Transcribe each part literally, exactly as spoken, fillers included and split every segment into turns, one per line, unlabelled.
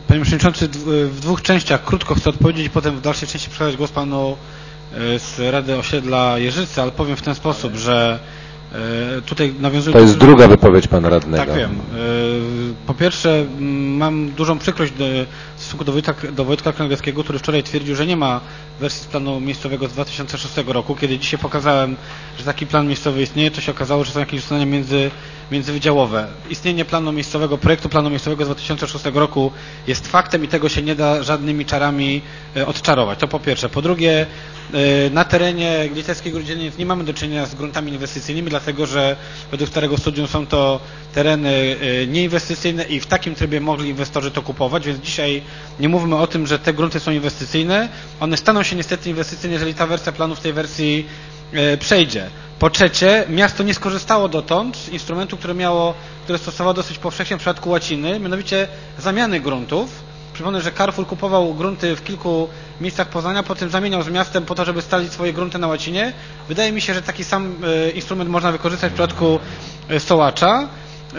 Panie Przewodniczący, w dwóch częściach krótko chcę odpowiedzieć i potem w dalszej części przekazać głos Panu z Rady Osiedla Jeżyce, ale powiem w ten sposób, że tutaj nawiązując...
To jest druga wypowiedź Pana Radnego.
Tak, wiem. Po pierwsze, mam dużą przykrość do, w stosunku do Wojtka, do Wojtka Krągowskiego, który wczoraj twierdził, że nie ma wersji z planu miejscowego z dwa tysiące szóstego roku. Kiedy dzisiaj pokazałem, że taki plan miejscowy istnieje, to się okazało, że są jakieś ustalenia między, międzywydziałowe. Istnienie planu miejscowego, projektu planu miejscowego z dwa tysiące szóstego roku jest faktem i tego się nie da żadnymi czarami odczarować. To po pierwsze. Po drugie, na terenie Litewskiej Góry Dzielnic nie mamy do czynienia z gruntami inwestycyjnymi, dlatego że według starego studium są to tereny nieinwestycyjne i w takim trybie mogli inwestorzy to kupować, więc dzisiaj nie mówimy o tym, że te grunty są inwestycyjne. One staną się niestety inwestycyjne, jeżeli ta wersja planu w tej wersji przejdzie. Po trzecie, miasto nie skorzystało dotąd z instrumentu, które miało, które stosowało dosyć powszechnie w przypadku Łaciny, mianowicie zamiany gruntów. Przypomnę, że Carrefour kupował grunty w kilku miejscach Poznania, potem zamieniał z miastem po to, żeby stalić swoje grunty na Łacinie. Wydaje mi się, że taki sam instrument można wykorzystać w przypadku Sołacza.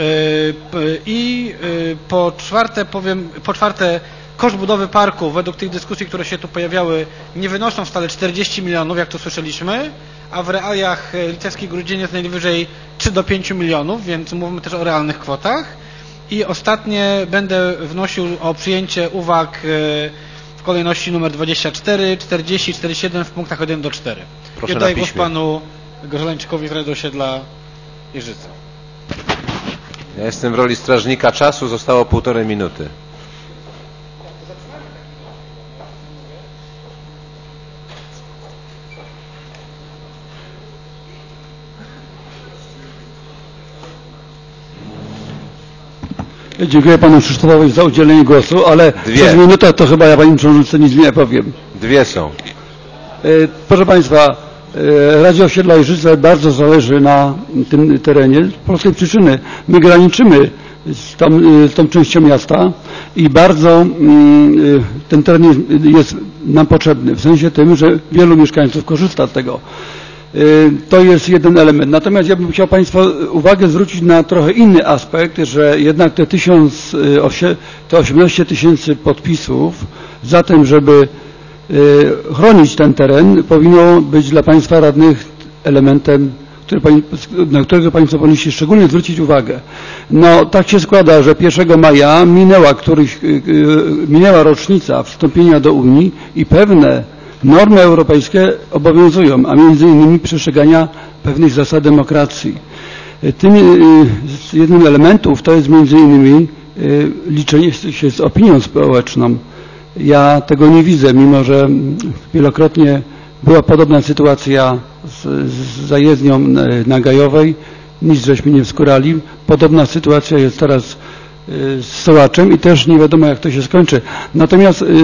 I po czwarte powiem, po czwarte koszt budowy parku według tych dyskusji, które się tu pojawiały, nie wynoszą wcale czterdzieści milionów, jak to słyszeliśmy, a w realiach Litewskiej Góry Dzielnic najwyżej trzy do pięciu milionów, więc mówimy też o realnych kwotach. I ostatnie będę wnosił o przyjęcie uwag w kolejności numer dwadzieścia cztery, czterdzieści, czterdzieści jeden w punktach od jeden do czterech.
Proszę
I
na
oddaję
piśmie.
głos Panu Gorzelańczykowi z Rady Osiedla Jeżyce.
Ja jestem w roli strażnika czasu, zostało półtorej minuty.
Dziękuję Panu Krzysztofowi za udzielenie głosu, ale
Dwie.
przez minutę to chyba ja Panie Przewodniczący nic nie powiem.
Dwie są.
Proszę Państwa, Radzie Osiedla Jeżyce bardzo zależy na tym terenie z prostej przyczyny. My graniczymy z tą, z tą częścią miasta i bardzo ten teren jest, jest nam potrzebny, w sensie tym, że wielu mieszkańców korzysta z tego. To jest jeden element. Natomiast ja bym chciał Państwa uwagę zwrócić na trochę inny aspekt, że jednak te, tysiąc, te osiemnaście tysięcy podpisów za tym, żeby chronić ten teren, powinno być dla Państwa radnych elementem, który, na którego Państwo powinniście szczególnie zwrócić uwagę. No tak się składa, że pierwszego maja minęła, któryś, minęła rocznica wstąpienia do Unii i pewne normy europejskie obowiązują, a między innymi przestrzegania pewnych zasad demokracji. Tym jednym z elementów to jest między innymi liczenie się z opinią społeczną. Ja tego nie widzę, mimo że wielokrotnie była podobna sytuacja z, z zajezdnią na Gajowej, nic żeśmy nie wskurali. Podobna sytuacja jest teraz z Sołaczem i też nie wiadomo, jak to się skończy. Natomiast y, y,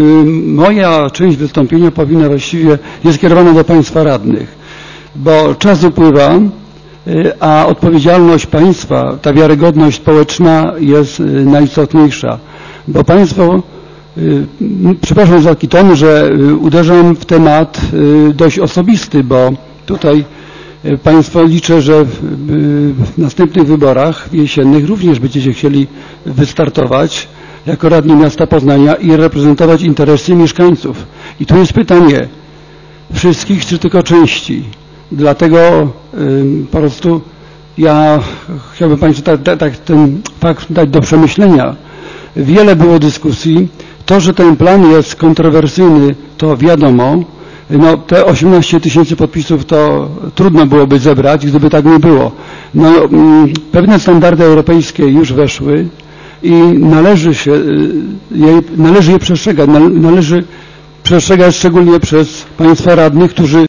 moja część wystąpienia powinna właściwie jest skierowana do Państwa radnych, bo czas upływa, y, a odpowiedzialność państwa, ta wiarygodność społeczna jest y, najistotniejsza, bo państwo, y, przepraszam za taki ton, że y, uderzam w temat y, dość osobisty, bo tutaj Państwo liczę, że w, w następnych wyborach jesiennych również będziecie chcieli wystartować jako radni miasta Poznania i reprezentować interesy mieszkańców. I tu jest pytanie wszystkich, czy tylko części. Dlatego y, po prostu ja chciałbym Państwu tak, tak, tak ten fakt dać do przemyślenia. Wiele było dyskusji. To, że ten plan jest kontrowersyjny, to wiadomo. No, te osiemnaście tysięcy podpisów to trudno byłoby zebrać, gdyby tak nie było. No, pewne standardy europejskie już weszły i należy się je, należy je przestrzegać. Należy przestrzegać szczególnie przez Państwa radnych, którzy